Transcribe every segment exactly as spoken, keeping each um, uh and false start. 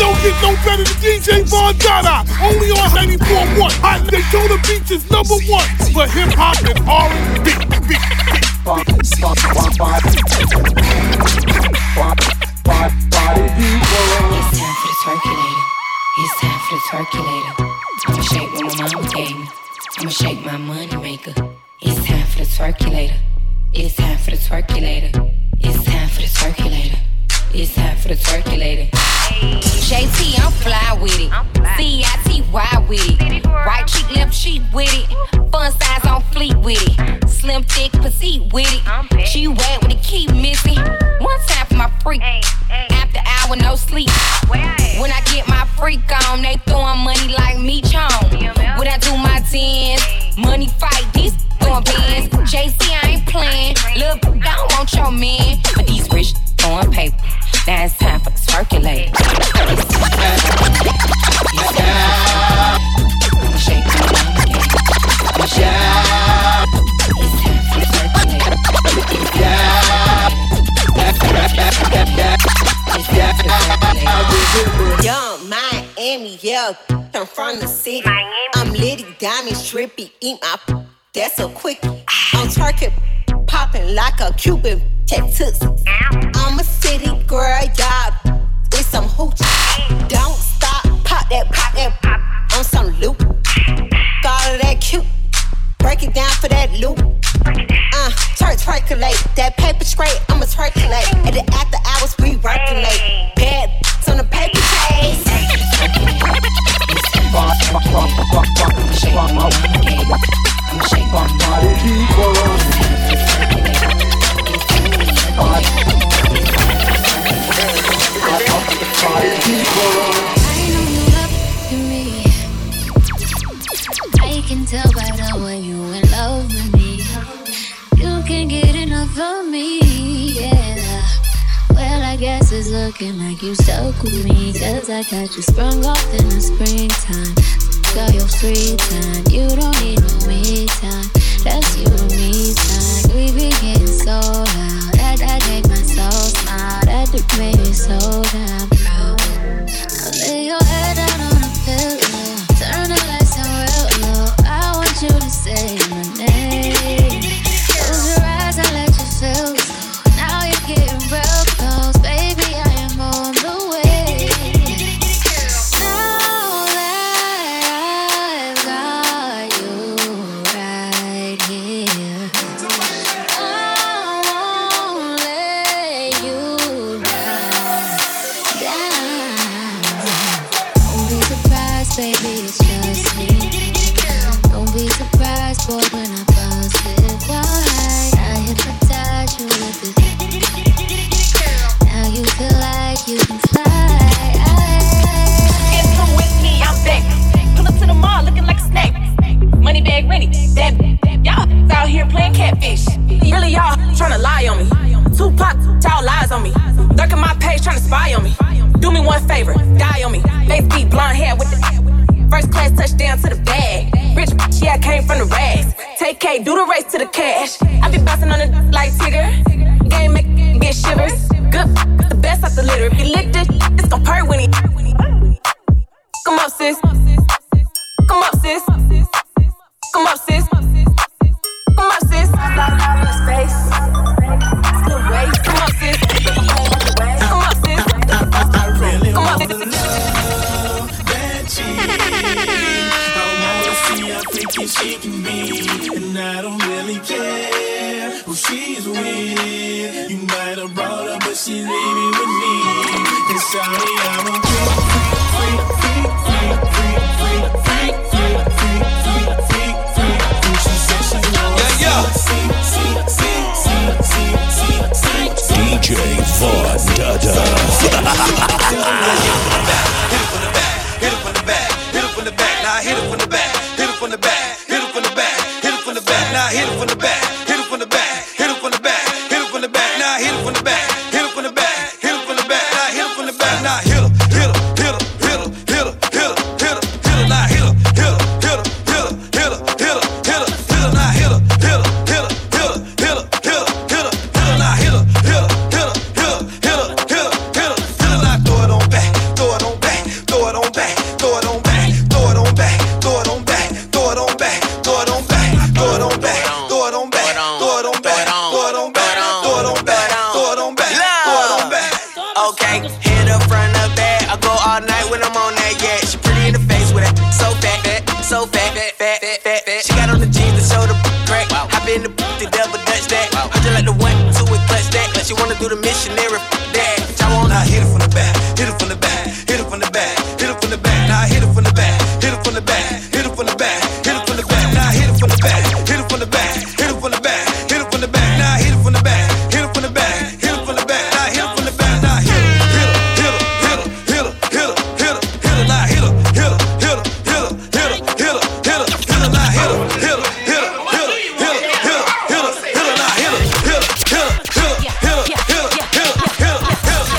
don't get no better than D J Von Dada. Only on ninety-four point one. Hot Daytona Beach is number one for hip hop and R and B. It's time for the circulator. It's time for the circulator. I'ma shake what my mama gave me. I'ma shake my money maker. It's time for the circulator. It's time for the circulator. It's time for the circulator. It's time for the circulator. J T, I'm fly with it. C I T Y with it. Right cheek, left cheek with it. Fun size on fleet with it. Slim, thick, petite with it. She wet with the key missing. One time for my freak. After hour, no sleep. When I get my freak on, they throwing money like me chon. When I do my dance, money fight, these throwing bands. J C, I ain't playing. Look, I don't want your man. But these rich throwing paper. Now it's time for the circulator. I'ma shake my mama again. I'ma shake my mama. It's time for the circulator. It's time for the circulator. Young Miami, yeah, I'm from the city. I'm litty, diamonds, trippy, eat my. That's a quickie. I'm turkey, popping like a Cuban. Tattoos. I'm a city girl, y'all. With some hoochie. Don't stop, pop that, pop that, pop. On some loop. Got all that cute. Break it down for that loop. Uh, twerk, twerkulate. That paper straight, I'ma twerkulate. At the after hours, we working late. Bad on the paper chase. I'ma shake my body. I can tell by the way you in love with me. You can't get enough of me, yeah. Well, I guess it's looking like you stuck with me, 'cause I got you sprung off in the springtime. Got your free time, you don't need no me time. That's you and me time. We be getting so loud, that that make my soul smile. That that made me so damn proud. Now lay your head down on the pillow, turn the lights down real low. I want you to say my name. Close your eyes and let your feels go. Now you're getting real close, baby. I am on the way. Now that I've got you right here, I won't let you down. Don't be surprised, baby, it's just me. Don't be surprised, boy, when I bust it wide. I hypnotize you with it. Now you feel like you can fly. If come with me, I'm back. Pull up to the mall looking like a snack. Money bag ready, that y'all out here playing catfish. Really y'all tryna lie on me. Tupac, y'all lies on me. Lurking my page tryna spy on me. Do me one favor, die on me. Lace beat, blonde hair with the first class touchdown to the bag. Rich, yeah, I came from the rags. Take K, do the race to the cash. I be bouncing on the like Tigger. Game make get shivers. Good, the best out the litter. If you lick this, it's gon' purr when he. Come up, sis. Come up, sis. Come up, sis. Come up, sis. Space. Still wait. Come up, sis. Come up, sis. Come up, sis. She can be, and I don't really care who she's with. You might have brought her, but she's leaving with me. And sorry, I won't get free, free, free, free, free, free, free, free, free, free, free. And she said she wants yeah, yeah. see, see, see, see, see, see, see. D J Von Dada. Hit it from the back, hit it from the back, now hit it from the back, hit it from the back. Now hit it from the back, hit it from the back, hit it from the back, hit it from the back, now hit it from the back, hit it from the back, hit it from the back, now hit it from the back, now hit it, hit it, hit it, hit it, hit it, hit it, hit it, hit it, now hit it, hit it, hit it, hit it, hit it, hit it, hit it, hit it, now hit it, hit it, hit it, hit it, hit it, hit it, hit it, hit it, now hit it, hit it, hit it, hit it, hit it, hit it, hit it, hit it, now throw it on back, throw it on back, Okay, head up, front up, back. I go all night when I'm on that, yeah. She pretty in the face with it, so fat, fat, so fat, fat, fat, fat, fat, fat. She got on the jeans to show the crack. Hop in the booth, the double dutch that. I just like the one, two, and clutch that. But she wanna do the missionary, that. I wanna hit it from the back, hit it from the back, hit it from the back, hit it from the back. Now hit it from the back, hit it from the back, hit it from the back, hit it from the back. Now hit it from the back, hit it from the back, hit it from the back, hit it from the back. Now hit it from the back, hit it from the back, hit it from the back. Now hit it from the back. Now hit it, hit it, hit it, hit it, hit it, hit it, hit it, hit it. Now hit it, hit it, hit it, hit it, hit it, hit it, hit it, hit it. Now hit it, hit it, hit it, hit it, hit it, hit it, hit it, hit it. Now hit it, hit it, hit it, hit it, hit it, hit it, hit it, hit it, hit it, hit it.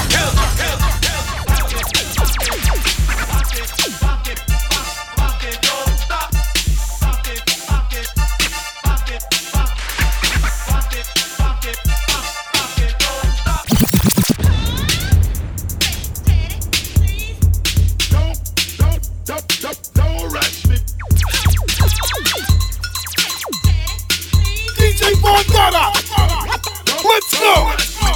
D J Bondada, let's go.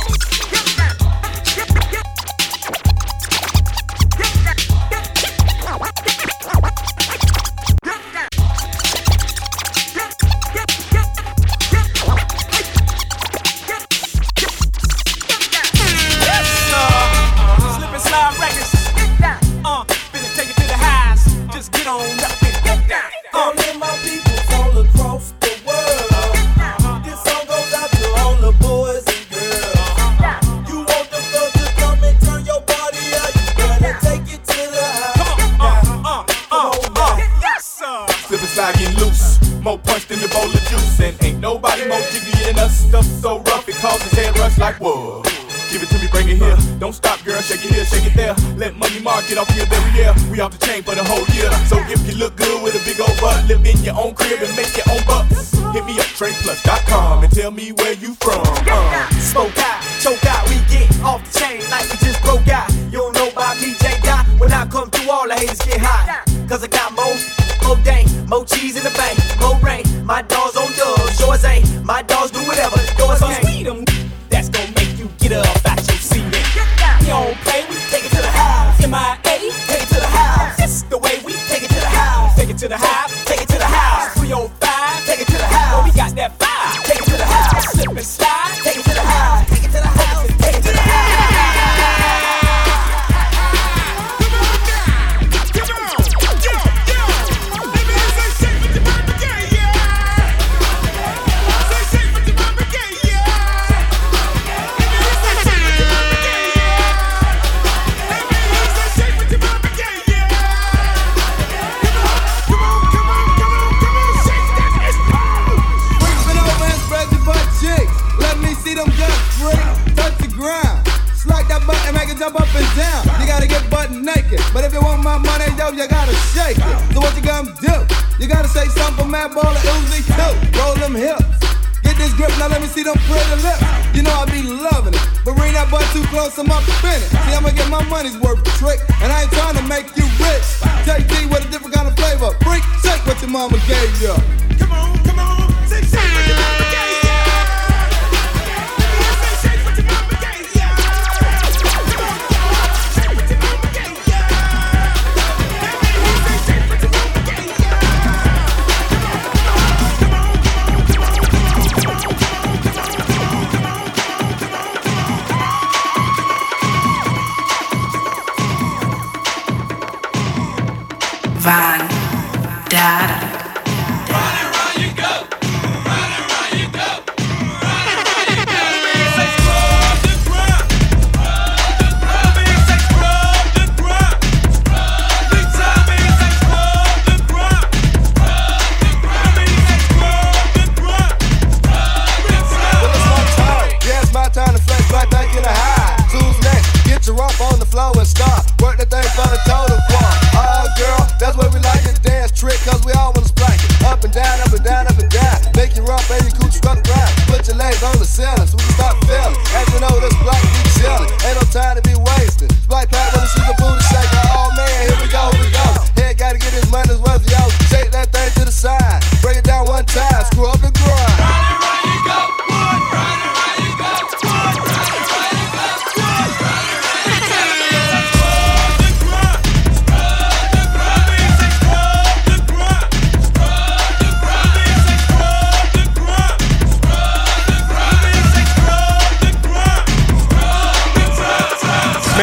Slip and slide records. Uh, finna take it to the highs. Just get on up and get down. All of my people all across the world. This song goes out to all the boys and girls. You want the girls to come and turn your body out, you better take it to the house. Uh, uh, uh, yes, sir. Slip and slide getting loose, more punch than the bowl of juice. And ain't nobody more jiggy than us. Stuff so rough it causes head rush like whoa. Give it to me, bring it here. Don't stop, girl, shake it here, shake it there. Let Money Mark get off your every year. We off the chain for the whole year. So if you look good with a big old butt, live in your own crib and make your own bucks. Hit me up, trade plus dot com, and tell me where you from. Uh. Smoke out, choke out, we get off the chain like we just broke out. You don't know about me, J. Dot. When I come through, all the haters get hot. Cause I got more, more dang, more cheese in the bank, more rain. My dogs on dubs, yours ain't. My dogs do whatever, yours can't. We them that's gon' make you get up out your seat. We don't play, we take it to the house. M I A, take it to the house. This the way we take it to the house. Take it to the house, take it to the house. three oh five, take it to the house. Oh, we got that fire, take it to the house. Slip and slide, take it to the house. Take it to the house, take it to the house. Jump up and down, you gotta get butt naked. But if you want my money, yo, you gotta shake it. So what you gonna do? You gotta say something for Mad Baller Uzi too. Roll them hips, get this grip, now let me see them pretty lips. You know I be loving it, but bring that butt too close, I'm up in it. See, I'ma get my money's worth trick, and I ain't trying to make you rich. J T with a different kind of flavor. Freak, shake what your mama gave you. Come on, come on, say shake what your mama gave you. Von Dada.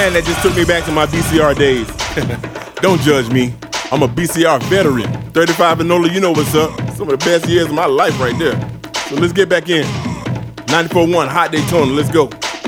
Man, that just took me back to my B C R days. Don't judge me. I'm a B C R veteran. thirty-five and older, you know what's up. Some of the best years of my life right there. So let's get back in. ninety-four point one Hot Daytona, let's go.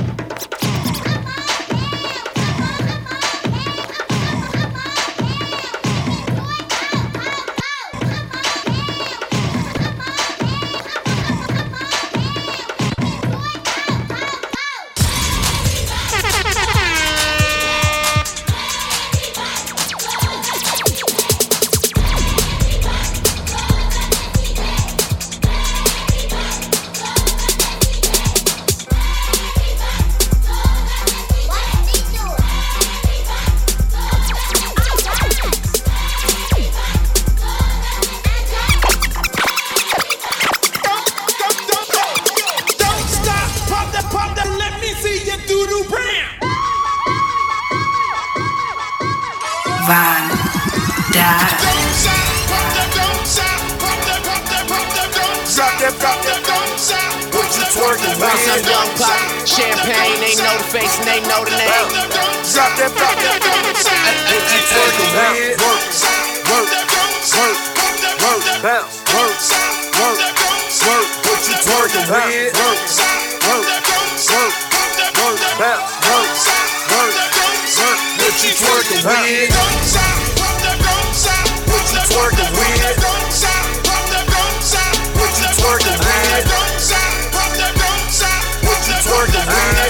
Champagne, they know the face and they know the name. Drop that, drop that, what you twerking with? Work, work, work, work, bounce, work, work, work, what you twerking with? Work, work, work, work, bounce, work, work, work, what you twerking with? What you twerking with? What you twerking with? Twerking with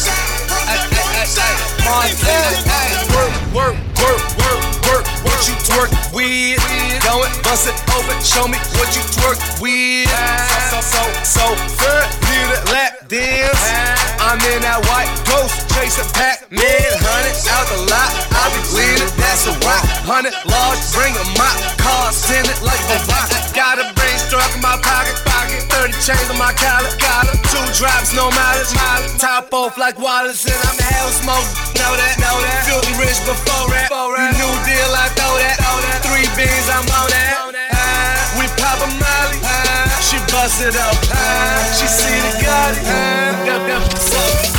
work, work, work, work, work, what you twerk with? Go and bust it open, show me what you twerk with. So, so, so, fair, need a lap dance. I'm in that white ghost, chasing Pac-Man. Hundred out the lot, I'll be bleeding, that's a rock. Hundred large, bring a mop, car tinted like a rock. Got a brain struck in my pocket, pocket. thirty chains on my collar, collar. Two drops, no mileage, mileage. Top off like Wallace, and I'm hell smoke. Know that, know that. Filthy rich before that. You new deal, I throw that. Three beans, I'm on that. Uh, we pop a molly. Uh, she bust it up. Uh, she see the Gotti. Uh, go, go, so.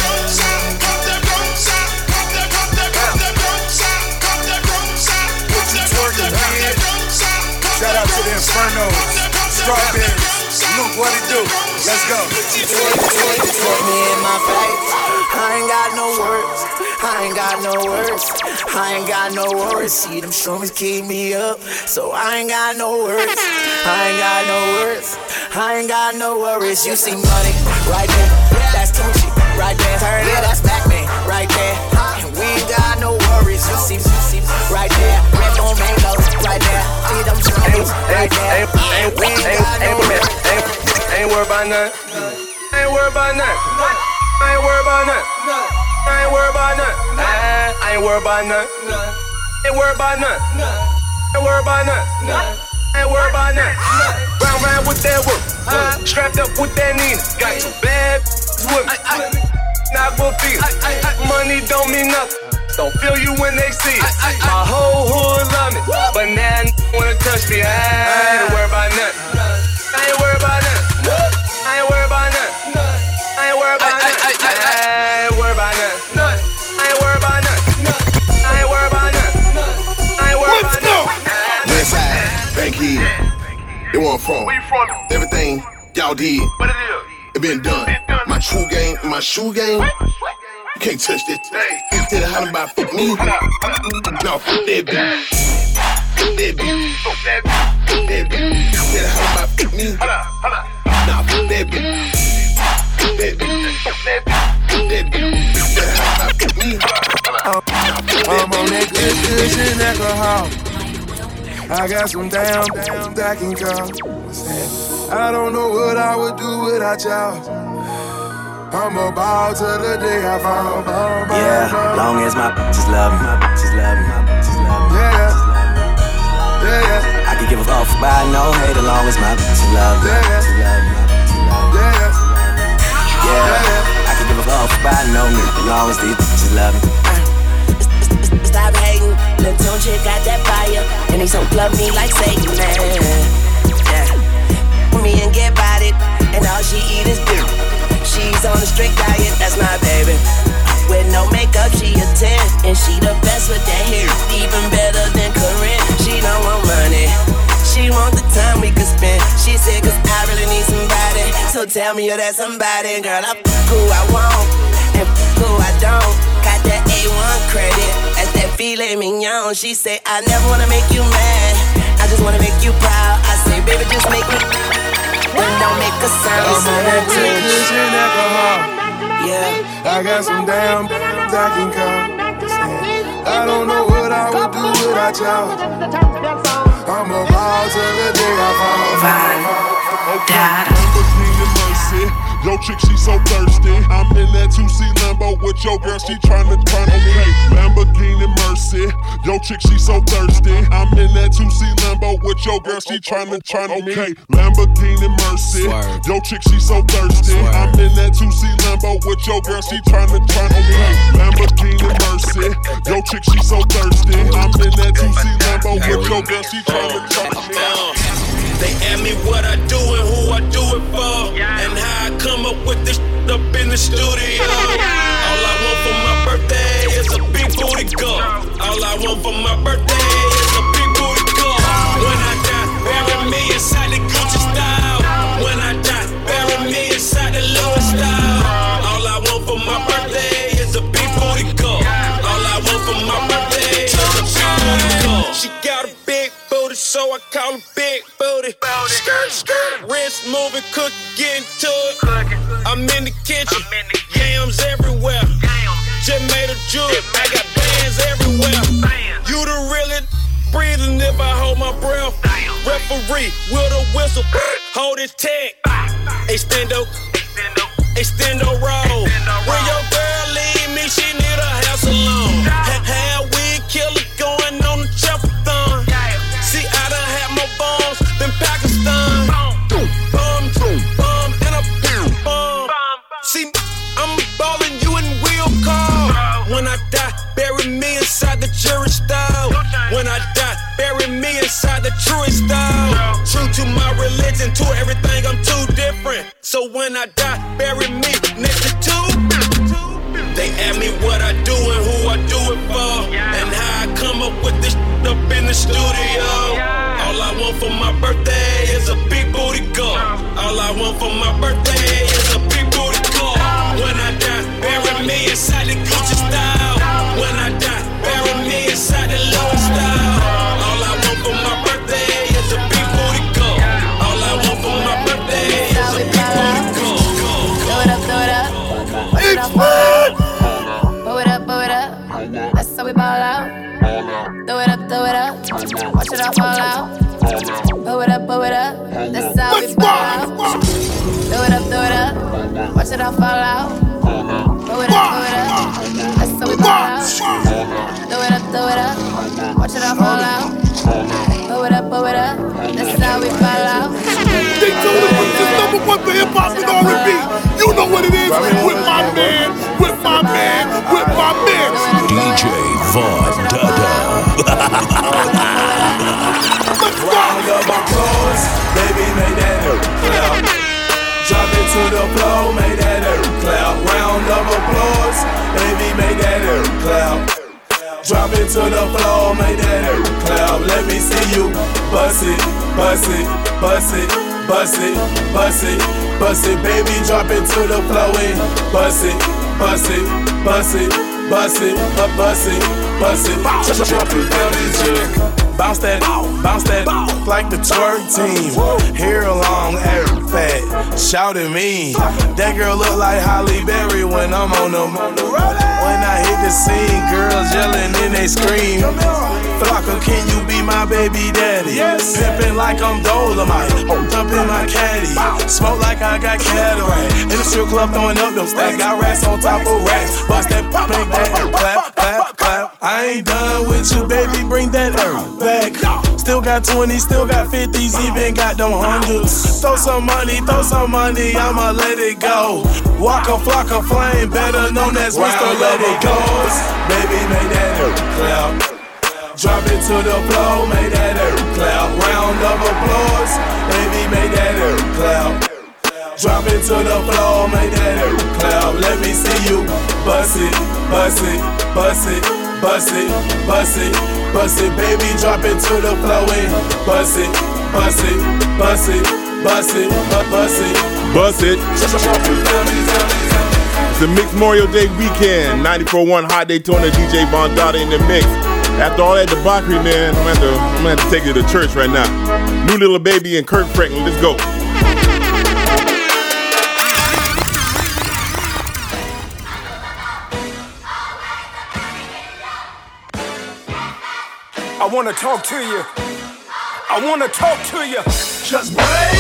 What you twerking with? Shout out to the Infernos. Strawberries. Look what it do. Let's go. Put me in my face. I ain't got no words. I ain't got no words. I ain't got no words. See them shrooms keep me up, so I ain't got no words. I ain't got no words. I ain't got no worries. You see money right there. That's Tucci right there. Turn it, that's Pac-Man right there. And we ain't got no worries. You see, you see right there. Red on mango right there. See them shrooms right there. And we ain't got no worries. Ain't worried about nothing. Ain't worried about nothing. I ain't worried about nothing. I ain't worried about nothing. I ain't worried about nothing. Ain't worried about nothing. Ain't worried about nothing. Ain't worried about nothing. Round round with that work. Strapped up with that Nina. Got two bad with me. Not for feel. Money don't mean nothing. Don't feel you when they see it. My whole hood love me, but now n- wanna touch me. I ain't worried about nothing. I ain't worried about nothing. I ain't worried about nothing. I ain't worried about nothing. I ain't worried about nothing. I ain't worried about nothing. I ain't worried about nothing. I ain't worried about nothing. Westside, Bankhead. They want from everything y'all did. It been done. My true game, my shoe game. You can't touch that. You did a hundred about fuck me. No, fuck that bitch. Fuck that bitch. Fuck that bitch. You did a hundred about fuck me. Nah, fuck that bitch. Fuck that bitch. Fuck that bitch. Fuck that bitch. You did a hundred about fuck me. I'm on that good, good shit alcohol. I got some damn, damn that can come. I don't know what I would do without y'all. I'm about to the day I found. Yeah, long as my bitches love me, my bitches love me, my bitches love me. Yeah, yeah, yeah. I can give a fuck by no hate as long as my bitches love me, my bitches love me, my bitches love me. Yeah, yeah. I can give a fuck by no nigga as long as these bitches love me. Stop hating, Lil' Tune chick got that fire, and he so love me like Satan, man. Yeah, me and get about it, and all she eat is beer. She's on a strict diet, that's my baby. With no makeup, she a ten. And she the best with that hair, even better than Corinne. She don't want money, she want the time we could spend. She said, cause I really need somebody. So tell me you're that somebody. Girl, I f*** who I want, and f*** who I don't. Got that A one credit, at that filet mignon. She say, I never wanna make you mad, I just wanna make you proud. I say, baby, just make me, then don't make a sound. I'm on that television alcohol. Yeah, I got some damn I can call. I don't know what I would do without y'all. I'm a ball till the day I fall. Lamborghini Mercy, yo chick she so thirsty. I'm in that two C Lambo with your girl, she tryna turn on me. Lamborghini Mercy, yo chick she so thirsty. I'm in that two C Lambo with your girl, she tryna turn on me. Lamborghini Mercy, yo chick she so thirsty. I'm in that two C Lambo with your girl, she tryna turn on me. Lamborghini Mercy, yo chick she so thirsty. I'm in that two C Lambo with your girl, she tryna turn on me. They ask me what I do and who I do it for, and how I come up with this shit up in the studio. All I want for my birthday is a big booty girl. All I want for my birthday is a big booty girl. When I die, bury me inside the Gucci style. When I die, bury me inside the Louis style. All I want for my birthday is a big booty girl. All I want for my birthday is a big booty girl. She got a big booty, so I call her big booty. Skirt, skirt, wrist moving, cook, get into it. I'm in the kitchen, yams everywhere. Just made a jewel, I got bands everywhere. You the really breathing if I hold my breath. Referee with a whistle, hold it tight. Extendo, extendo roll. When your girl leave me, she need a hair salon. Hair wig killer going on the chopper-thon. See, I done had more bombs than Pakistan. Bomb, bomb, and a bomb. See, I'm ballin', you in wheel car. When I die, bury me inside the jury style. When I die, bury me inside the truest style. True to my religion, to everything, I'm too different. So when I die, bury me next to two. They ask me what I do and who I do it for, and how I come up with this shit up in the studio. All I want for my birthday is a big booty girl. All I want for my birthday is a big booty girl. When I die, bury me inside the Gucci style. When I die, bury me inside the Louis style. All I want for my birthday is a big booty girl. All I want for my birthday is a big booty girl. Throw it up, throw it up. It's fun. Blow it up, blow it up. That's how we ball out. Throw it up, throw it up. Watch it all fall out. Blow it up, blow it up. That's how we ball out. Throw it up, throw it up. Watch it all fall out. Blow it up, blow it up. That's how we ball out. Throw it up, throw it up. Watch it all fall out. Blow it up, blow it up. That's how we ball out. They told us it's the number one for hip hop and R and B. You know what it is. With my man, with my man, with my man. D J Von Dada. Round of applause, baby, make that earth clap. Drop it to the floor, make that earth clap. Round of applause, baby, make that earth clap. Drop it to the floor, make that earth clap. Let me see you bust it, bust it, bust it, bust it, bust it, bust it, baby. Drop it to the floor and bust it, bust it, bust it, bust it, bust it, bust it. Drop it down and chick. Bounce that, bounce that, like the twerk team. Hair long, hair fat, shout at me. That girl look like Halle Berry when I'm on them. When I hit the scene, girls yelling and they scream. Flocka, can you be my baby daddy? Yes. Pimpin' like I'm Dolomite, jump in my caddy. Smoke like I got cataract. In the strip club throwing up them stacks. Got racks on top of racks. Bust that, make that, clap, clap, clap. I ain't done with you, baby, bring that earth back. Still got twenties, still got fifties, even got them hundreds. Throw some money, throw some money, I'ma let it go. Walk a flock of flame, better known as Mister Let It Go. Baby, make that earth clap. Drop it to the floor, make that earth clap. Round of applause, baby, make that earth clap. drop it to the floor, make that clap. Let me see you bust it, bust it, bust it, bust it, bust it, bust it, baby, drop it to the floor and bust it, bust it, bust it, bust it, bust it, bust it. It's a mixed Memorial Day weekend. ninety-four point one Hot Daytona, D J Von Dada in the mix. After all that debauchery, man, I'm gonna, have to, I'm gonna have to take you to church right now. New Little Baby and Kirk Franklin, let's go. I wanna talk to you. I wanna talk to you. Just break.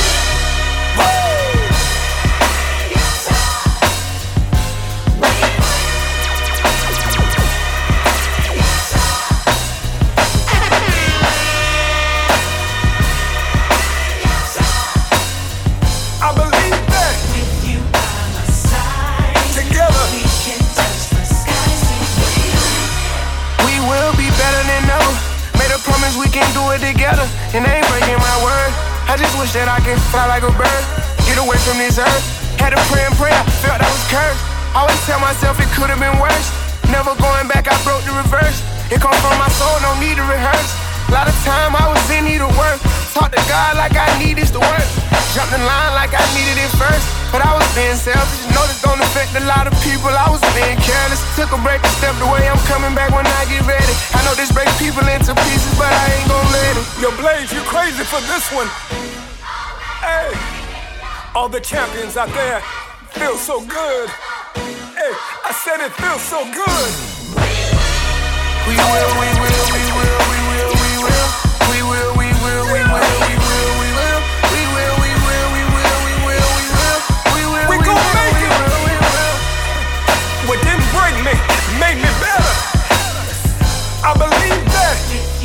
Together, and they ain't breaking my word. I just wish that I could fly like a bird, get away from this earth. Had to pray and pray, I felt I was cursed. Always tell myself it could've been worse. Never going back, I broke the reverse. It come from my soul, no need to rehearse. A lot of time I was in need of work. Talk to God like I need this to work. Jumped in line like I needed it first. But I was being selfish, know this don't affect a lot of people. I was being careless, took a break and stepped away. I'm coming back when I get ready. I know this breaks people into pieces, but I ain't gon' let it. Yo, Blaze, you crazy for this one. Hey, all the champions out there feel so good. Hey, I said it feels so good. We will, we will, we will, we will, we will, we will, we will, we will, we will, we will, we will, we will, we will, we will, we will, we will, we will, we gon' make it. What didn't break me made me better. I believe that.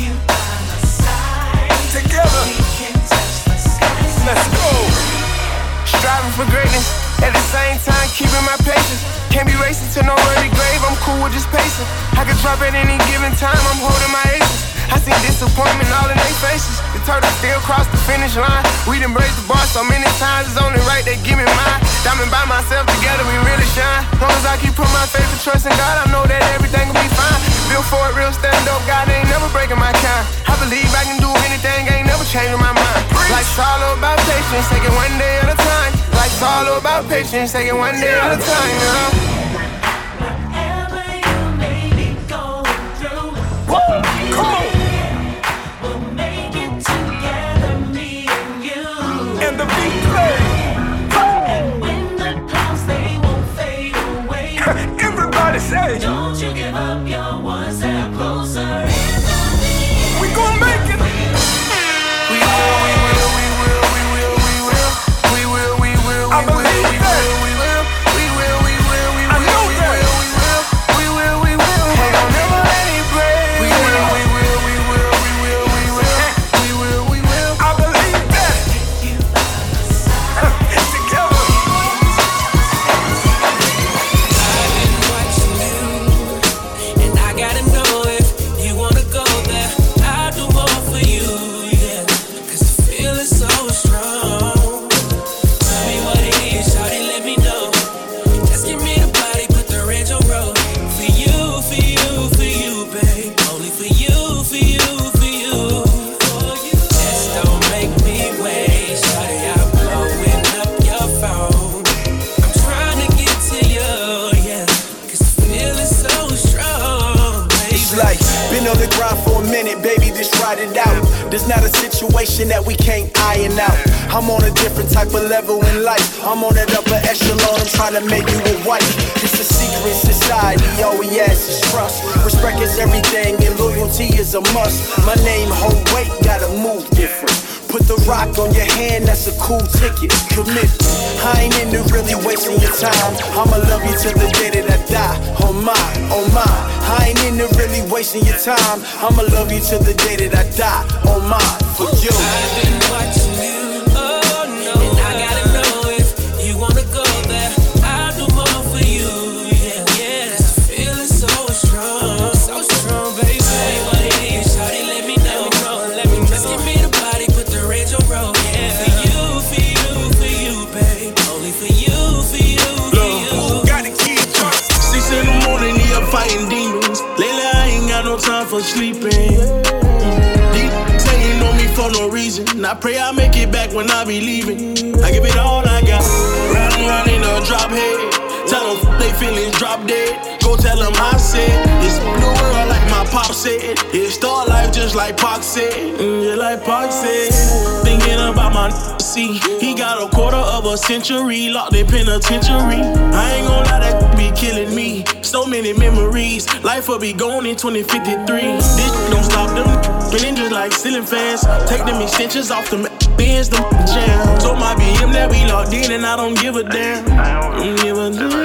Together, let's go. Striving for greatness, at the same time keeping my patience. Can't be racing to no early grave, I'm cool with just pacing. I can drop at any given time, I'm holding my aces. I see disappointment all in their faces. The turtle still cross the finish line. We done break the bar so many times, it's only right they give me mine. Diamond by myself, together we really shine. Long as I keep putting my faith and trust in God, I know that everything will be fine. Built for it, real stand up, God ain't never breaking my kind. I believe I can do anything, ain't never changing my mind. Life's all about patience, take it one day at a time. Life's all about patience, take it one day at a time, you know? Come on! We'll make it together, me and you. And the beat plays. And when the clouds, they won't fade away. Everybody say, don't you give up your one step closer. We gon' make it. We will, we will, we will, we will, we will, we will, we will, I believe we that. will, we will, we will, we will, we will, I know we that. will, we will, we will, we will. Hey, don't never let it break. We will, we will, we will, we will, we will, we will, we will. I believe that. Together. I've been watching you, and I gotta know if you wanna go there. I'll do more for you, yeah. 'Cause the feeling's so strong. Tell me what it is, shawty, let me know. Just give me the body, put the range on road. For you, for you, for you, babe. Only for you, for you, for you. Just don't make me wait, shawty, I'm blowing up your phone. I'm trying to get to you, yeah. 'Cause the feeling's so strong, baby. It's like, been on the grind for a minute, baby, just ride it out. There's not a situation that we can't iron out. I'm on a different type of level in life. I'm on that upper echelon, I'm trying to make you a wife. It's a secret society, all we ask is trust. Respect is everything and loyalty is a must. My name, whole weight, gotta move different. Put the rock on your hand, that's a cool ticket. Commit. I ain't into really wasting your time. I'ma love you till the day that I die. Oh my, oh my. I ain't into really wasting your time. I'ma love you till the day that I die. Oh my, for you. I've been watching you, oh no. And I gotta know if you wanna go there. I'll do more for you, yeah, yeah. 'Cause the feeling's so strong, so strong, baby. Say what it is, shawty, let me know. Let me know. Just give me the body, put the range on road. Yeah, for you, for you, for you, babe. Only demons. Lately I ain't got no time for sleeping. These saying know me for no reason. I pray I make it back when I be leaving. I give it all I got. Round and round in a drop head. Tell them they feelings drop dead. Go tell them I said it's blue world like my pop said. It's star life just like Pac said. Mm, yeah, like Pac said. Thinking about my see, he got a quarter of a century locked in penitentiary. I ain't gon' lie, that be killing me. So many memories, life will be gone in twenty fifty-three. This don't stop them, spinning just like ceiling fans. Take them extensions off them bends, them jams. So my B M that we locked in and I don't give a damn. Don't give a damn.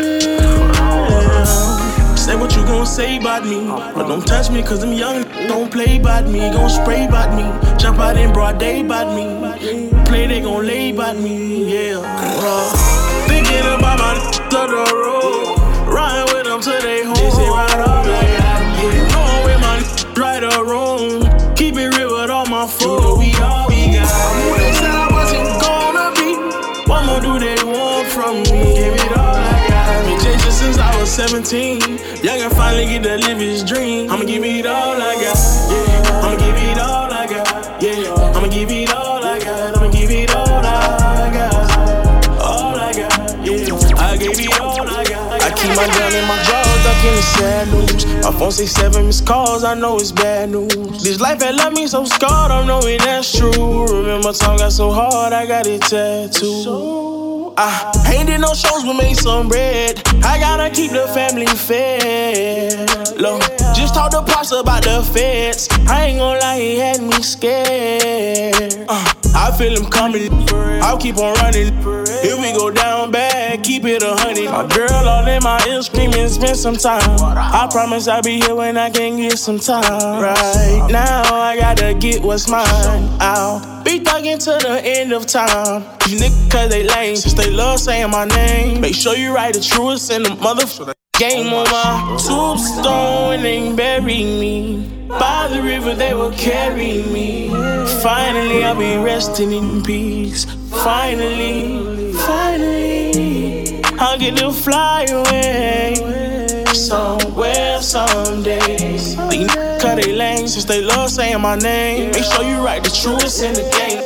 Say what you gon' say about me, but don't touch me cause I'm young. Don't play about me, gon' spray about me. Jump out in broad day about me. Play they gon' lay about me, yeah. Uh, thinking about my up the road, riding with them till they home. They say ride up like that, yeah. Going with my right or wrong. Keep it real with all my foes. We all we got. Who they said I wasn't gonna be? What more do they want from me? Give it all I got. Been chasing since I was seventeen. Young and finally get to live his dream. I'ma give it all I got. Yeah. I'ma give it all I got. Yeah. I'ma give it all I got. I'ma give it all I got. All I got. Yeah. I gave it all I got. I keep my gun in my jaws, ducking the sad news. My phone say seven missed calls, I know it's bad news. This life had left me so scarred, I'm knowing that's true. Remember time got so hard, I got it tattooed. I ain't did no shows, we made some bread. I gotta keep the family fed. Look, just talk to Pops about the feds. I ain't gon' lie, he had me scared. uh, I feel him coming, I'll keep on running. If we go down bad, keep it a hundred. My girl all in my ear screaming, spend some time. I promise I'll be here when I can get some time. Right now, I gotta get what's mine. I'll be thugging to the end of time. These niggas cause they lame, since they love saying my name. Make sure you write the truest in the motherfucker game on my tombstone and they bury me. By the river they will carry me. Finally I'll be resting in peace. Finally, finally I'll get to fly away somewhere someday. These niggas cause they lame, since they love saying my name. Make sure you write the truest in the game.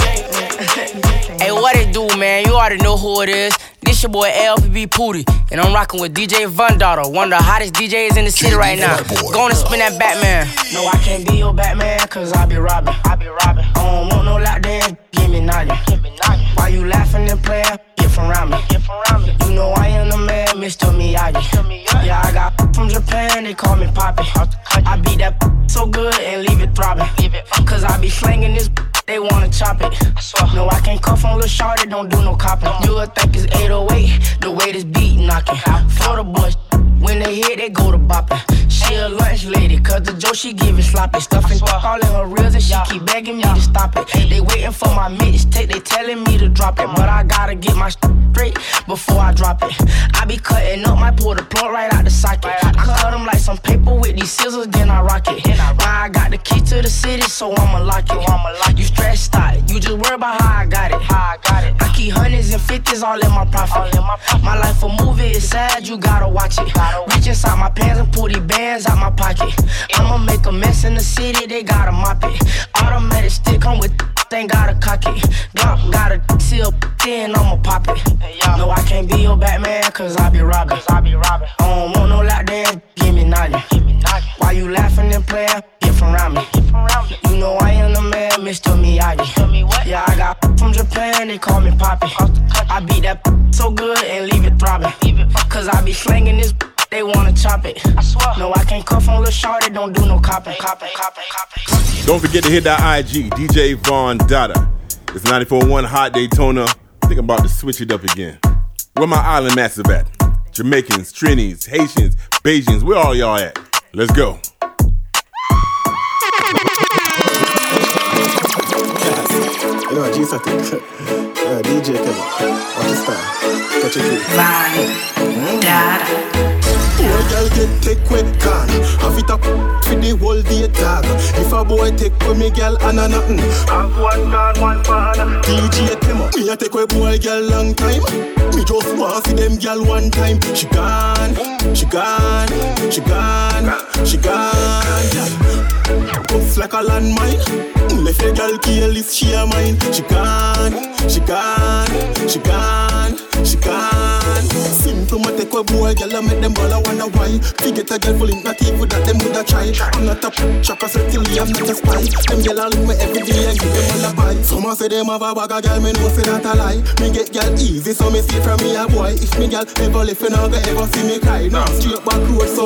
Hey, what it do, man? You already know who it is. This your boy L P B Pooty, and I'm rocking with D J Von Dada, one of the hottest D Js in the city right now. Go on and spin that Batman. No, I can't be your Batman, cause I be robbing. I be robbing. I don't want no lockdown, give me nothing. Why you laughing and playing? Get from around me. Get from around me. You know I am the man, Mister Miyagi. Yeah, I got from Japan, they call me Poppy. I beat that so good and leave it throbbing. Cause I be slanging this, they wanna chop it. No, I can't cuff on Lil' Shorty, don't do no copping. You would think it's eight oh eight, the way this beat knocking. For the boys, when they hit, they go to bopping. She a lunch lady, cause the Joe she give it sloppy. Stuffing all in her reels and she keep begging me to stop it. They waiting for my mixtape, they telling me to drop it. But I gotta get my straight before I drop it. I be cutting up, might pull the plug right out the socket. I cut them like some paper with these scissors, then I rock it. Now I got the key to the city, so I'ma lock it. You stressed out, you just worry about how I got it. I keep hundreds and fifties all in my profit. My life a movie, it's sad, you gotta watch it. Reach inside my pants and pull these bands out my pocket. I'ma make a mess in the city, they gotta mop it. Automatic stick, come with they gotta cock it. Glock got a seal, then I'ma pop it. No, I can't be your Batman, cause I be robbing. I don't want no lockdown, give me nothing. Why you laughing and playing? Get from around me. You know I am the man, Mister Miyagi. Yeah, I got from Japan, they call me Poppy. I beat that so good and leave it throbbing. Cause I be slanging this, they wanna chop it. No, I can't cuff on Lil' Shorty, don't do no copping. Don't forget to hit that I G, D J Von Dada. It's ninety-four point one Hot Daytona. I think I'm about to switch it up again. Where my island massive at? Jamaicans, Trinis, Haitians, Bajans, where all y'all at? Let's go. You know what, G something. Uh, D J Kevin. Watch your style. Catch your feet. Von Dada. boy girl get take quick can. Have it up for the whole day tag. If a boy take with me girl and a nothing, have one gun, one fan. D J Timo, me a take with boy girl long time. Me just want see them girl one time. She gone, she gone, she gone, she gone. Puff like a landmine. Left a girl careless, she a mine. She gone, she gone, she gone, she gone. Simple, ma take a boy, girl, I make them all I wonder why. Forget a girl full in not even that them woulda try. I'm not a chopper, certainly I'm not a spy. Them girl I look me every day and give them all a buy. Some a say them have a bag of girl, me know say that a lie. Me get girl easy, so me see from me a boy. If me girl ever lift, you never ever see me cry. Now straight back road, so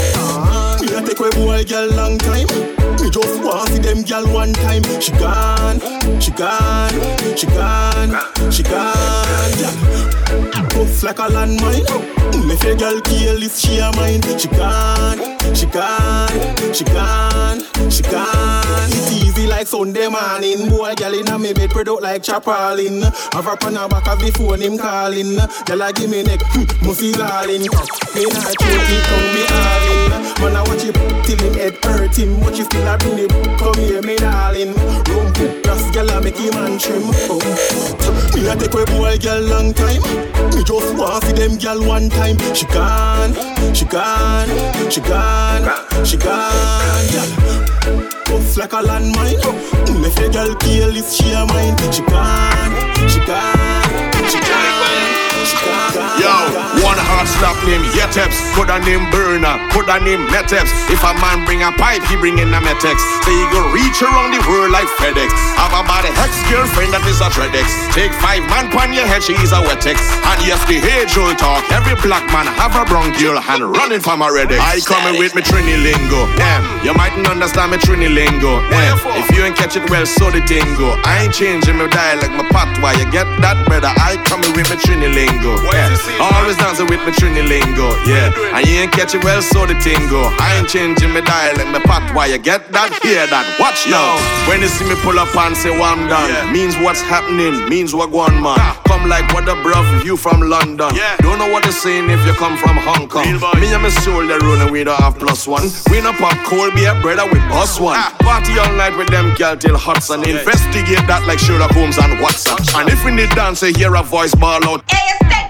ah, me a take a boy, girl, long time. Me just want see them girl one time. She gone, she gone, she gone, she gone. Yeah. Puff like a landmine. If a girl careless, she a mine. She gone, she gone, she gone, she gone. It's easy like Sunday morning. Boy, girl inna me bed, spread out like chaparlin. Have her on her back of the phone, him calling. Girl a give me neck, musty darling. Me nah choke it, come me all in. Man I watch it till him head hurt him. Watch it still a bring it, come here me darling. Rum poop, grass girl a make him and trim. Oh. Me a take a boy girl long time. Me just want see them girl one time. She gone, she gone, she gone, she gone. Yeah. Puff like a landmine. If a girl careless, she a mine. She gone, she gone, she gone. Yo, one heart slap name Yeteps, could a name Burner, could a name Meteps. If a man bring a pipe, he bring in a Metex. So he go reach around the world like FedEx. Have a bad ex-girlfriend that is a Tredex. Take five man pon your head, she is a Wetex. And yes, the age-old talk, every black man have a bronchial hand running from a Redex. I coming with me Trini lingo, damn, you mightn't understand me Trini lingo, damn. If you ain't catch it well, so the tingo. I ain't changing my dialect, my patois. You get that, brother? I coming with me Trini lingo. Yeah. Always dancing with me Trini lingo, yeah. And you ain't catch it well, so the tingo. I ain't changing my dialect, my patois. You get that, hear that, watch now. When you see me pull up and say, well, I'm done, yeah. Means what's happening, means what going man. Ah. Come like what the bruv, you from London, yeah. Don't know what they're saying if you come from Hong Kong. Me and my soul, they run and we don't have plus one. We no pop cold beer, brother, with us one. Ah. Party all night with them girl till hots and okay. Investigate that like Sherlock Holmes and Watson. And if we need dance, say hear a voice ball out. Hey,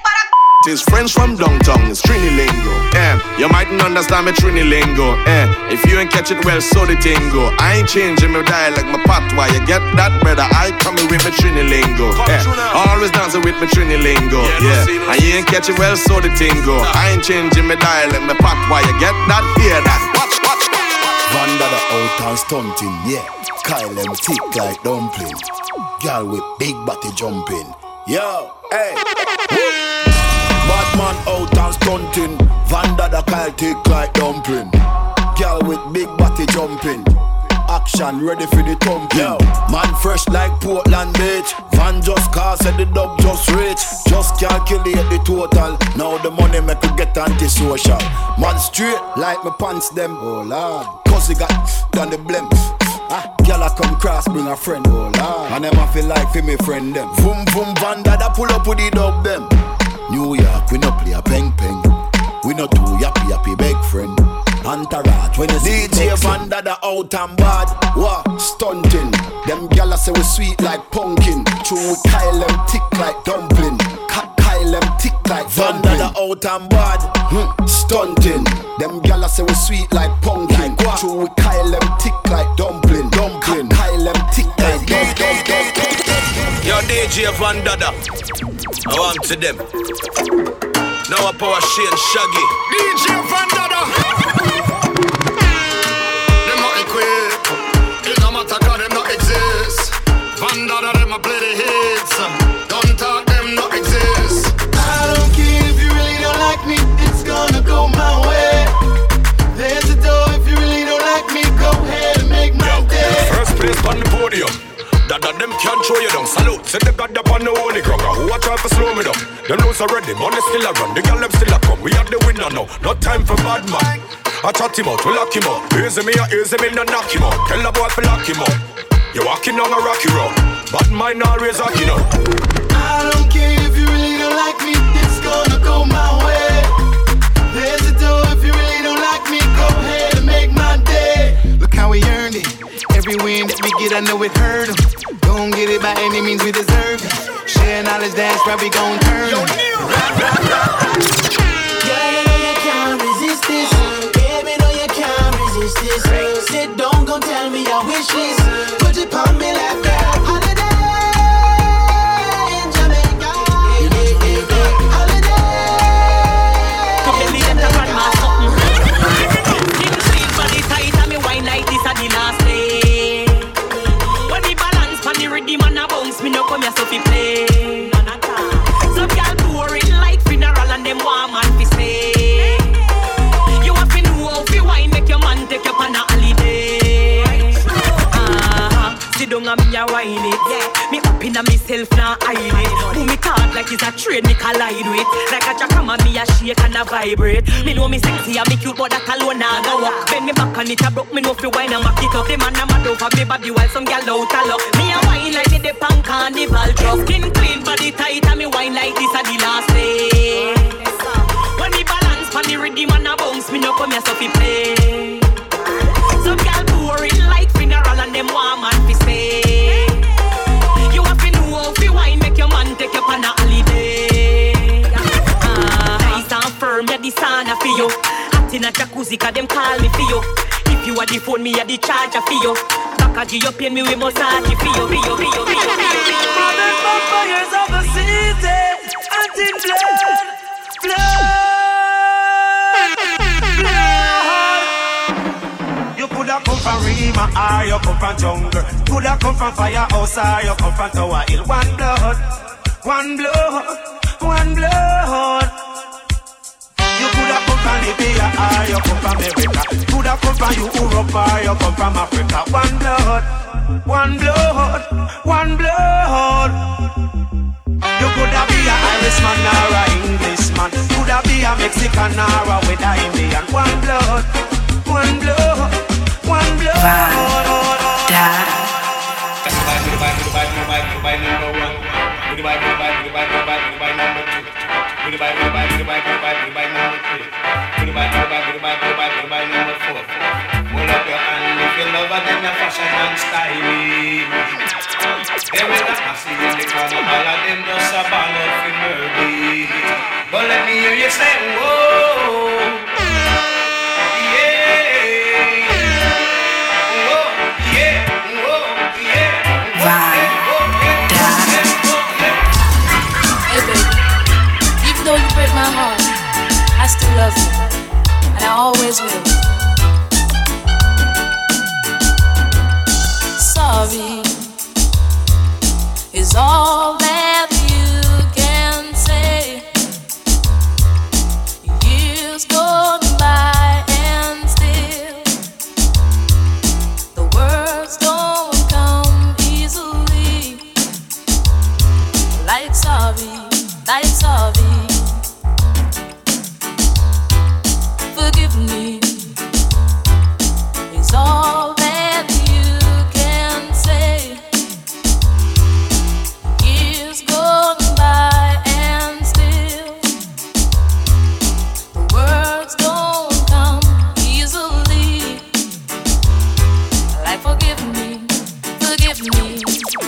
his friends from downtown, it's Trini lingo. Eh, you mightn't understand me Trini lingo. Eh, if you ain't catch it well, so the tingo. I ain't changing my dialect, my patois. You get that, brother? I coming with me Trini lingo. Eh, always dancing with me Trini lingo. Yeah, yeah. And you ain't catch it well, so the tingo. I ain't changing my dialect, my patois. You get that? Hear that? Watch, watch, watch. Vandada out and stunting, yeah. Kyle them thick like dumpling. Girl with big body jumping. Yo, hey. Batman out and stunting. Vandada Kyle thick like dumpling. Girl with big body jumping. Action ready for the thumping. Yo, man fresh like Portland Beach. Van just cars and the dub just rich. Just calculate the total. Now the money make you get antisocial. Man straight like my pants them. Oh lord, cause he got done the blem. Ah, girl I come cross bring a friend. Oh lord, and them I feel like for me friend them. Boom boom Vandada pull up with the dub them. New York we no play a peng peng. We no do yappy yappy big friend. Entourage when you see D J Vandada out and bad. What? Stunting. Them gyal say we sweet like pumpkin. True we Kyle them thick like dumpling. Ka- Kyle them thick like Vandada out and bad. Hmm. Stunting. Them gyal say we sweet like pumpkin. Like True we Kyle them thick like dumpling. Dumpling. Ka- Kyle them thick like dumpling. Yo D J Vandada, I want to them. Now a power Shane Shaggy. D J Vandada. Them not equipped. It no matter 'cause them not exist. Vandada them a play the hits. Don't talk them not exist. I don't care if you really don't like me. It's gonna go my way. There's a door if you really don't like me. Go ahead and make my Yo, day. First place on the podium. Dada them can't throw you down. Salute, say they got up on the holy ground. Who a try to slow me down? Them knows already, money still a run. The girl them still a come. We have the winner now. No time for bad man. I chat him out, we lock him up. Easy me, easy me, no knock him out. Tell the boy to lock him up. You walking on a rocky road. Bad mind always rocking up. I don't care if you really don't like me. It's gonna go my way. There's a door if you it, I know it hurt 'em. Don't get it by any means, we deserve it. Share knowledge, that's right, we gon' turn 'em. Yeah, you know you can't resist this. Baby, know you can't resist this. Sit down, gon' tell me your wish list. Put it on me like that. Holiday in Jamaica. Yeah, yeah, yeah. Holiday. Come here, let the grandma something. Keep clean body tight and me wine like this at the last day. When me balance pan the rhythm and a bounce, me no come here so fi play. Some girl boring like funeral and them want man fi stay. You have to know how fi wine make your man take you on a holiday. Uh-huh. Sit down and me a wine it. Yeah. Me up inna myself now hide it. Who me talk like it's a train me collide with. Like a jackkama me a shake and a vibrate. Me know me sexy and me cute but that alone nah go walk. Bend me back and it a broke me know fi wine and back it up. The man a mad over me body while some girl out a look. Me a wine like me the pan carnival truck. Skin clean body tight and me wine like this a the last day. When me balance pan the rhythm and a bounce me no come here so fi play. Some girl boring like funeral and them want man fi stay. You have to know how fi wine make your man take you on a holiday. Uh, nice and firm, yeah the sauna for you. Hot in a jacuzzi 'cause them call me for you. If you are the phone, me a the charger for you. Back a G you pay me with massage for you, for you, for you, for you, for you. Modern vampires of the city, hunting blood, blood, blood. You coulda come from Rima or you come from jungle. Coulda come from firehouse or you come from Tower Hill. One blood, one blood, one blood. You coulda come from Libya or you come from America. Coulda come from Europe or you come from Africa. One blood, one blood, one blood. You coulda be a Irishman or a Englishman. Coulda be a Mexican or a with a Indian. One blood, one blood, one blood. Goodbye, goodbye, goodbye, goodbye, goodbye, number one. Goodbye, goodbye, goodbye, goodbye, goodbye, number two. Goodbye, goodbye, goodbye, goodbye, goodbye, number three. Goodbye, goodbye, goodbye, goodbye, goodbye, number four. Hold up your hand if you love her, then your fashion and styling. They will not see you because all of them just a ball of murder. But let me hear you say, whoa. My heart, I still love you, and I always will. Sorry is all that you can say. Years gone by and still the words don't come easily. Like sorry, like sorry. Forgive me is all that you can say. Years gone by and still the words don't come easily. Like forgive me, forgive me.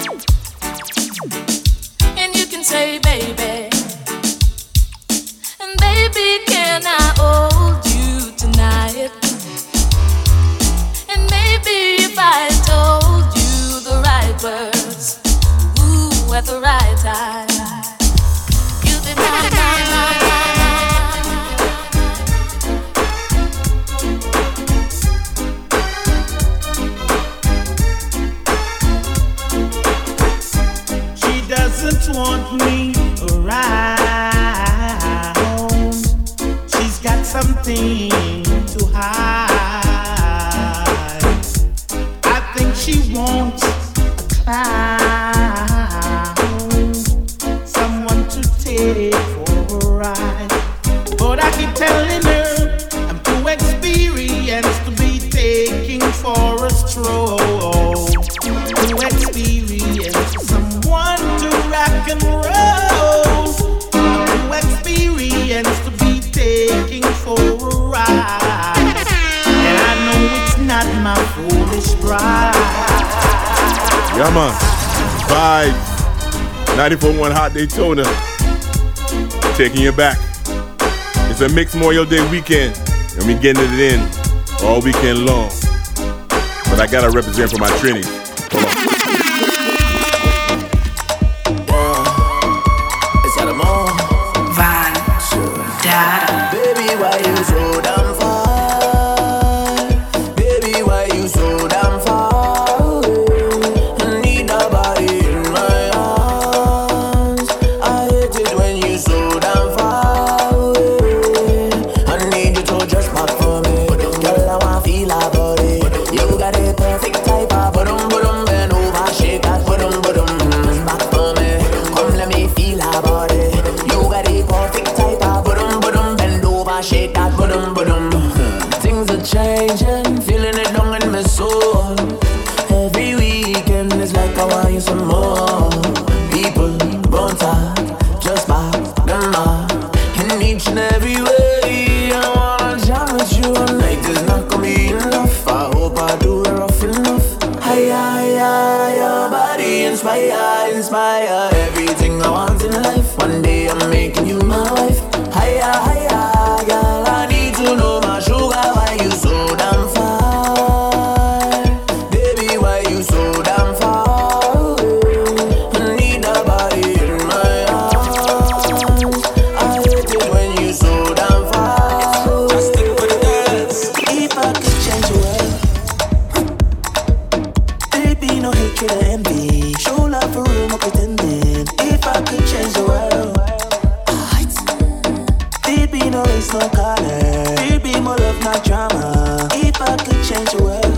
And you can say baby, and baby can I hold you tonight? And maybe if I told you the right words, ooh, at the right time, you'd be mine, mine, mine, mine. She doesn't want me around. She's got something to hide. I think she wants a clown, someone to take for a ride. But I keep telling her I'm too experienced to be taking for a stroll. Too experienced, someone to rock and roll. I'm too experienced to be taking for a ride, and I know it's not my foolish pride. Yeah, man. Vibes. ninety-four point one Hot Daytona. Taking you back. It's a mixed Memorial Day weekend, and we getting it in all weekend long. But I gotta represent for my Trini. Hold on. It's at the mall. Van Dada. Baby, why you so damn far? Baby, why you so damn far? I need nobody in my arms. I hate it when you so damn far away. I need you to just back for me. Girl, I wanna feel about it. You got a perfect type of ba-dum, ba-dum, bend over, shake that ba-dum, ba-dum. Just back for me. Come let me feel about it. You got a perfect type of ba-dum, ba-dum, bend over, shake that ba-dum, ba-dum. Things are changing, feeling it down in my soul. Every weekend it's like I want you some more. People won't talk, just back them up. In each and every way, I wanna jam with you. A night is not gonna be enough. I hope I do it rough enough. Hiya, hiya, your body inspire, inspire everything I want in life. One day I'm making you my wife. Hiya, hiya, girl, I need to know my sugar. Why you so damn far? Baby, why you so damn far away? I need nobody in my arms. I hate it when you so damn far away. Just stick with the girls. If I could change the world, baby, no hatred or envy. Show love for real, no pretending. If I could change the world, baby, no race, no color. Baby, more love, not drama. If I could change the world,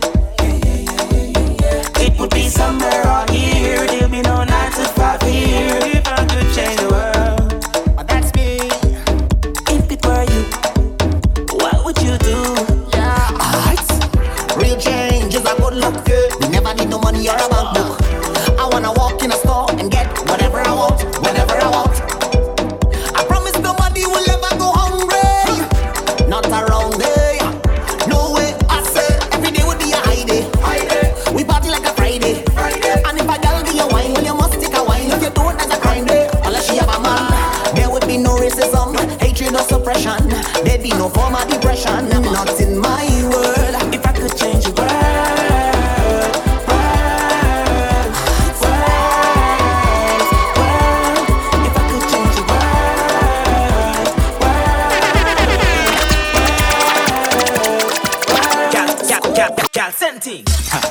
it would be somewhere out here. There'll be no nine to five here. If I could change the world, but that's me. If it were you, what would you do? Yeah, alright. Real change is a good look. We never need no money or a bank book. I wanna walk in a store and get whatever I want, whenever I want. I promise nobody will ever go hungry. Not around there. No way. I say every day would be a high day. We party like a Friday. And if a girl give you wine, well you must take a wine. If you don't, that's a crime day. Unless she have a man, there would be no racism, hatred or suppression. There'd be no form of depression. Not in my world. If I could change the world, world, world, world. If I could change the world, gal, gal, gal, gal, senti.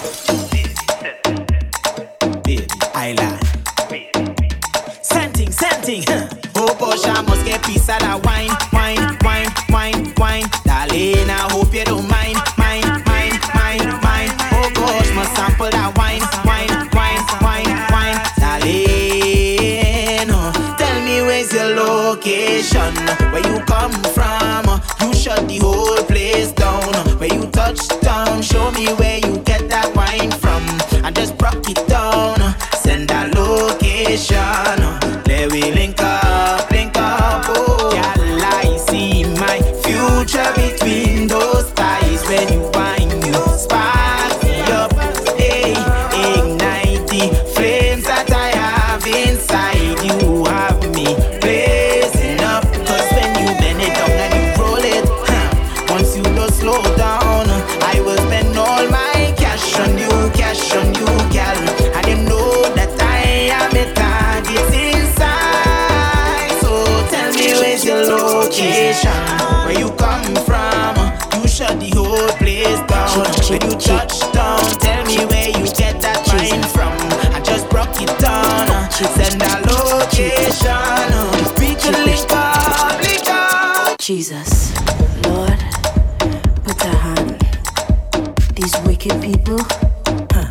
Baby, island. Senting, senting. Oh, gosh, I must get piece of that wine, wine, wine, wine, wine. Darling, I hope you don't mind, mind, mind, mind, mind. Oh, gosh, must sample that wine, wine, wine, wine, wine. Darling, oh, tell me where's your location, where you come from. You shut the whole place down. Where you touch down, show me where you get that wine from. And just rock it down. Send that location. Let we link up, link up. Oh, girl, I see my future between those thighs. When you wine, you spark me up. Hey, ignite the flames that I have inside. You have me blazing up. Cause when you bend it down and you roll it, huh, once you don't slow down, I will spend all my cash on you, cash on you, girl. And you know that I am a target inside. So tell me where's your location, where you come from. You shut the whole place down. When you touch down, tell me where you get that wine from. I just broke it down. Send that location. We can link up, link up. Jesus, Lord, put a hand. These wicked people. Huh.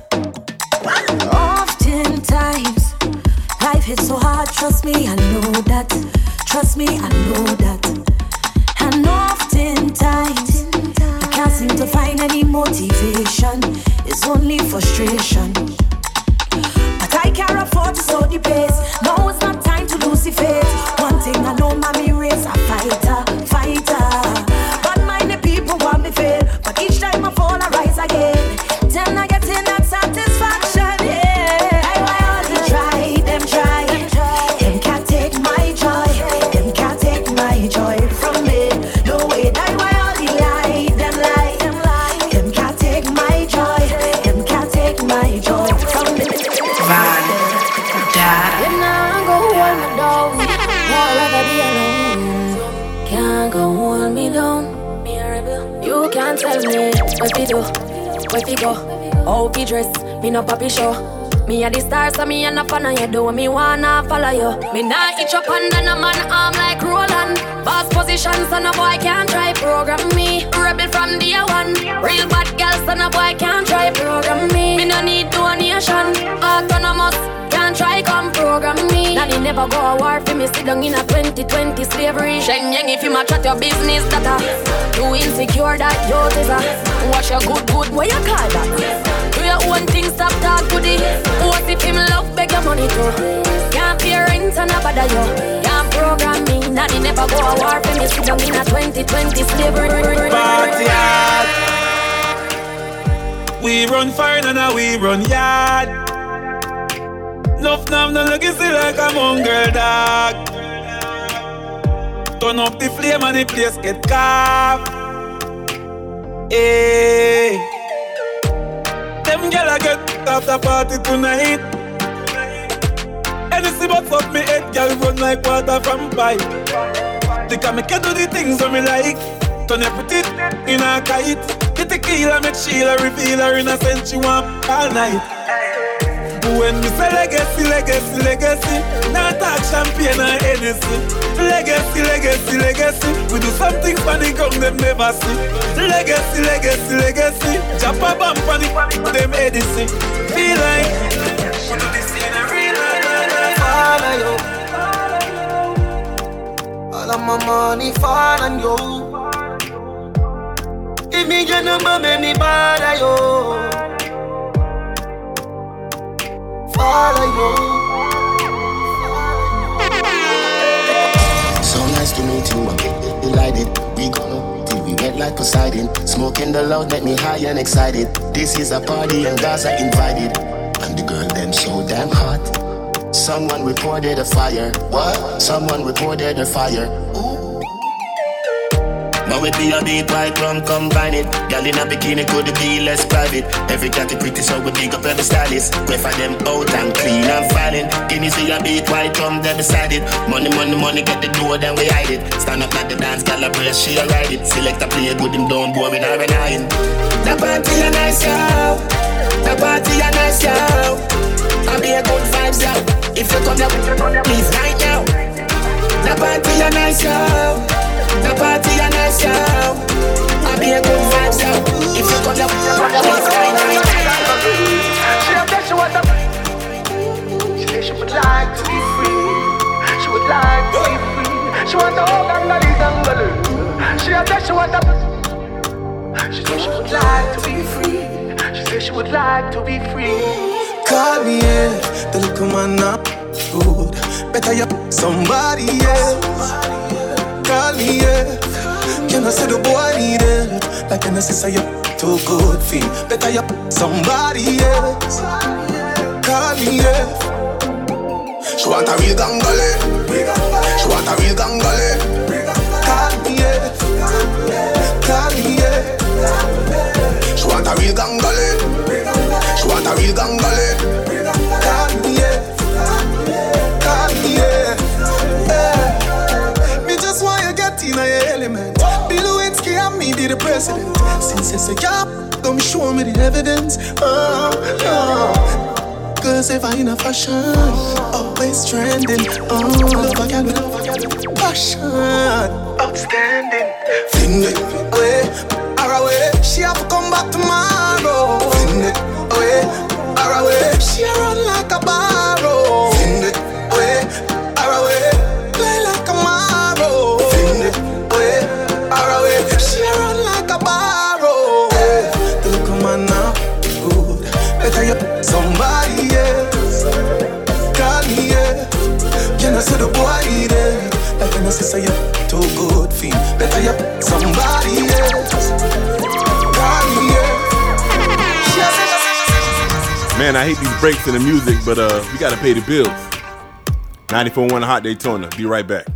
Oftentimes, life hits so hard. Trust me, I know that. Trust me, I know that. And oftentimes, I can't seem to find any motivation. It's only frustration. But I can't afford to slow the pace. No, it's not time to lose the faith. One thing I know, mommy raise a fighter, fighter. But mind the people want me fail. But each time I fall, I rise again. Then I get in that satisfaction. What we do? What we go? How we dress? Me no papi show. Me a the star, so me a no fan of you. Do me wanna follow you. Me nah itch up under no man arm like Roland. Boss position, so no boy can't try program me. Rebel from day one. Real bad girl, so no boy can't try program me. Me no need donation. Autonomous, can't try come program me. Nanny never go a war for me. Sit down in a twenty twenty slavery. Sheng yang if you match at your business, that a too insecure that yours is a. Watch your good good, what you call that? Do your own thing, stop talk to the. What if him love beg your money too? Can't pay rent and a bother you. Can't program me. Nanny never go a war for me. Sit down in a twenty twenty slavery. Party hard. We run fire and now we run yard. Nuff now no legacy like a mongrel dog. Turn up the flame and the place get carved. Hey. Them gyal get after party tonight. Anything but fuck me head, gyal run like water from pipe. Think I make you do the things that me like. Turn your pretty in a kite. The tequila make Sheila reveal her innocent. She want all night. When we say legacy, legacy, legacy, not talk champagne or Hennessy. Legacy, legacy, legacy, we do something funny come them never see. Legacy, legacy, legacy, jump a bump on the them Edison. Feel like we do this in a real life. Follow you. All of my money fall on you. Give me your number, make me bother you. Follow you. So nice to meet you, I'm delighted. We gonna till we wet like Poseidon. Smoking the loud, make me high and excited. This is a party and guys are invited. And the girl them so damn hot. Someone reported a fire. What? Someone reported a fire. Now it be a beat white rum combine it. Girl in a bikini could be less private. Every cat is pretty so we big up every stylist. Go for them out and clean and filing. Guineas see a beat white rum there beside it. Money, money, money get the door then we hide it. Stand up at the dance, girl a brace, she a ride it. Select a play good him down boy with her and iron. The party a nice yo. The party a nice yo. I'll be a good vibes yo. If you come here, please right now. The party a nice yo. The party a nice yo. I'll be a good vibes yo. If you come here, please right now. She a bitch, she want to. She said she would like to be free. She would like to be free. She want to hug and gully gangle. She a bitch, she want to. She said she would like to be free. She said she would like to be free. Call me, yeah, the little man not good. Better you somebody else. Call me, yeah. Can I say the boy need it? Like can I say you too good feel? Better you somebody else. Call me, yeah. She want a real gangale. She want a real gangale. Call me, yeah. Call me, yeah. She want a real gangale. She want a real gangale. Call me, yeah. Call me, yeah. Yeah. Me just want you get in your element. Bill Lewinsky and me be the president. Since you say yeah, come show me the evidence. Oh, oh. Cause if I in a fashion, always trending. Oh, love a girl with passion. Outstanding. Fling it away, or away. She have to come back tomorrow. Fling it away, or away. She run like a barrow. Fling it away, or away. Play like a marrow. Fling it away, or away. She run like a barrow. Hey, the look of man now, good. Better you somebody else. Call me, yeah. Can I say the boy need it? Like can I say you too good feel? Better you somebody else. Call me, yeah. Man, I hate these breaks in the music, but uh, we gotta pay the bills. ninety-four point one Hot Daytona. Be right back.